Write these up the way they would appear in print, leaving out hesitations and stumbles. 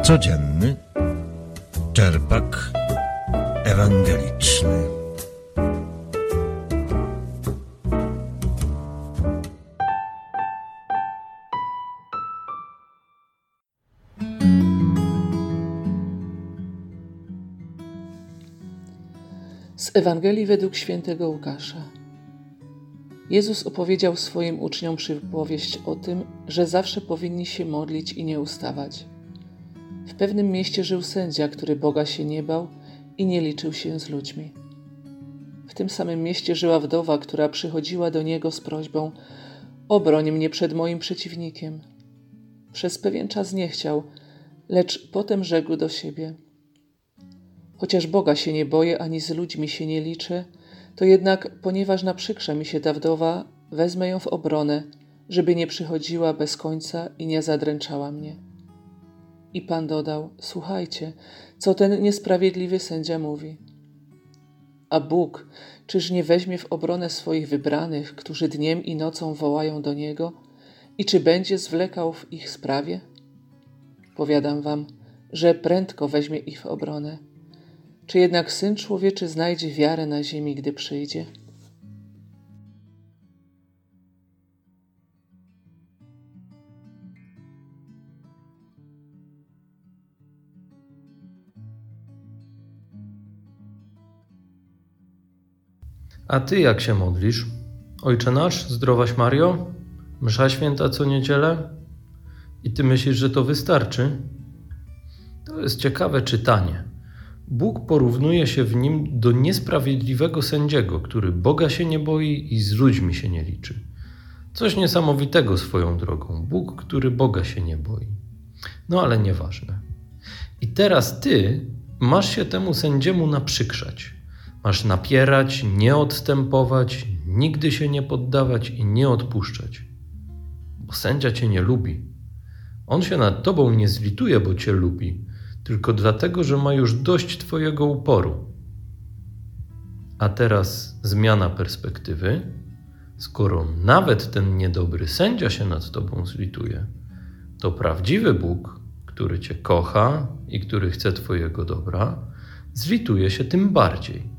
Codzienny czerpak ewangeliczny. Z Ewangelii według świętego Łukasza. Jezus opowiedział swoim uczniom przypowieść o tym, że zawsze powinni się modlić i nie ustawać. W pewnym mieście żył sędzia, który Boga się nie bał i nie liczył się z ludźmi. W tym samym mieście żyła wdowa, która przychodziła do niego z prośbą: obroń mnie przed moim przeciwnikiem. Przez pewien czas nie chciał, lecz potem rzekł do siebie: chociaż Boga się nie boję, ani z ludźmi się nie liczę, to jednak, ponieważ naprzykrza mi się ta wdowa, wezmę ją w obronę, żeby nie przychodziła bez końca i nie zadręczała mnie. I Pan dodał: słuchajcie, co ten niesprawiedliwy sędzia mówi. A Bóg, czyż nie weźmie w obronę swoich wybranych, którzy dniem i nocą wołają do Niego, i czy będzie zwlekał w ich sprawie? Powiadam wam, że prędko weźmie ich w obronę. Czy jednak Syn Człowieczy znajdzie wiarę na ziemi, gdy przyjdzie? A Ty jak się modlisz? Ojcze nasz, zdrowaś Mario? Msza święta co niedzielę? I Ty myślisz, że to wystarczy? To jest ciekawe czytanie. Bóg porównuje się w nim do niesprawiedliwego sędziego, który Boga się nie boi i z ludźmi się nie liczy. Coś niesamowitego swoją drogą. Bóg, który Boga się nie boi. No ale nieważne. I teraz Ty masz się temu sędziemu naprzykrzać. Masz napierać, nie odstępować, nigdy się nie poddawać i nie odpuszczać. Bo sędzia Cię nie lubi. On się nad Tobą nie zlituje, bo Cię lubi, tylko dlatego, że ma już dość Twojego uporu. A teraz zmiana perspektywy. Skoro nawet ten niedobry sędzia się nad Tobą zlituje, to prawdziwy Bóg, który Cię kocha i który chce Twojego dobra, zlituje się tym bardziej.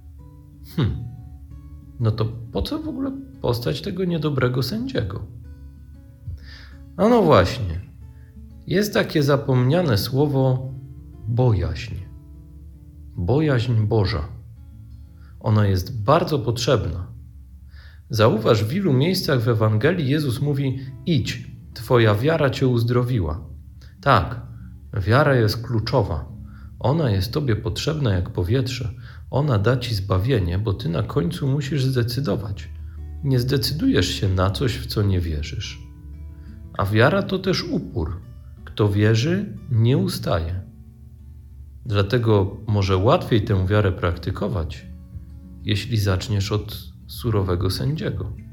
No to po co w ogóle postać tego niedobrego sędziego? A no właśnie, jest takie zapomniane słowo bojaźń. Bojaźń Boża. Ona jest bardzo potrzebna. Zauważ, w ilu miejscach w Ewangelii Jezus mówi: idź, Twoja wiara Cię uzdrowiła. Tak, wiara jest kluczowa. Ona jest Tobie potrzebna jak powietrze. Ona da Ci zbawienie, bo Ty na końcu musisz zdecydować. Nie zdecydujesz się na coś, w co nie wierzysz. A wiara to też upór. Kto wierzy, nie ustaje. Dlatego może łatwiej tę wiarę praktykować, jeśli zaczniesz od surowego sędziego.